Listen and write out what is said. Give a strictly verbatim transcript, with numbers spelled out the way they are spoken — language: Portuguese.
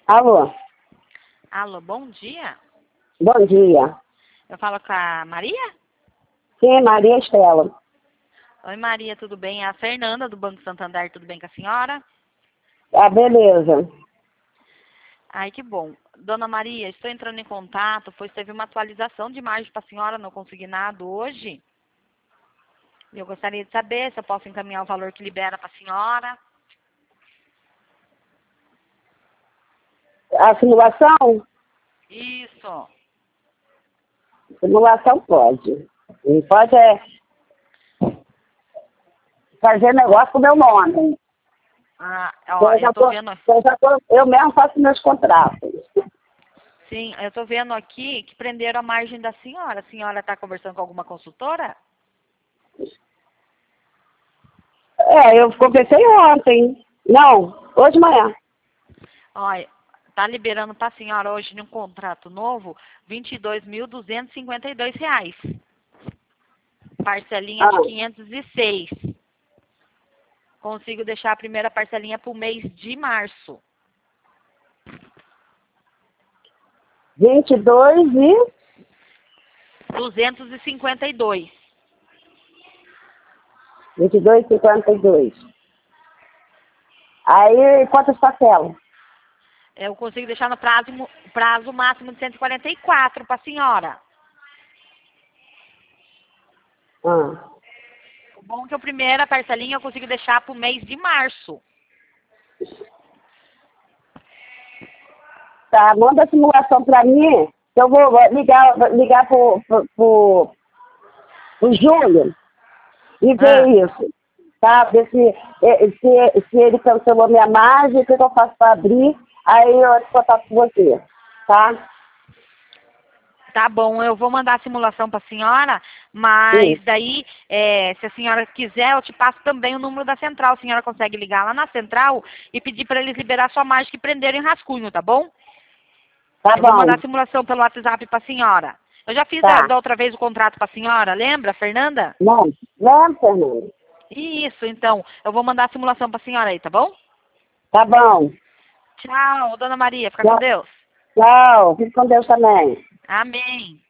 Alô, Alô, bom dia. bom dia. Eu falo com a Maria? Sim, Maria Estela. Oi, Maria, tudo bem? É a Fernanda do Banco Santander, tudo bem com a senhora? Ah, beleza. Ai, que bom. Dona Maria, estou entrando em contato, pois teve uma atualização de margem para a senhora no consignado hoje. E eu gostaria de saber se eu posso encaminhar o valor que libera para a senhora. A simulação? Isso. Simulação pode. Não pode é fazer negócio com o meu nome. Ah, ó, Eu, eu já tô tô, vendo, eu, já tô, eu mesmo faço meus contratos. sim, eu tô vendo aqui que prenderam a margem da senhora. A senhora está conversando com alguma consultora? É, eu conversei ontem. Não, hoje de manhã. Olha, tá liberando para a senhora hoje num contrato novo vinte e dois mil duzentos e cinquenta e dois reais. Parcelinha de Ah, quinhentos e seis. Consigo deixar a primeira parcelinha para o mês de março. vinte e dois e duzentos e cinquenta e dois. vinte e dois e cinquenta e dois. Aí, quantas parcelas? Eu consigo deixar no prazo, prazo máximo de cento e quarenta e quatro para a senhora. Ah, O bom é que a primeira parcelinha eu consigo deixar para o mês de março. tá, manda a simulação para mim, que eu vou ligar, ligar pro, pro, pro, pro Júlio e ver Ah, isso, tá? Ver se, eh, se, se ele cancelou minha margem, o que que eu faço para abrir, aí eu entro em contato com você, tá? tá bom, eu vou mandar a simulação para a senhora, mas Isso. daí, é, se a senhora quiser, eu te passo também o número da central. A senhora consegue ligar lá na central e pedir para eles liberar sua margem que prenderam em rascunho, tá bom? Tá Eu vou mandar a bom, simulação pelo WhatsApp para a senhora. Eu já fiz a- tá. da outra vez o contrato para a senhora, lembra, Fernanda? Não, não, Fernando. Isso, então. Eu vou mandar a simulação para a senhora aí, tá bom? Tá bom. Tchau, dona Maria. Fica com Tchau, Deus. tchau. Fique com Deus também. Amém.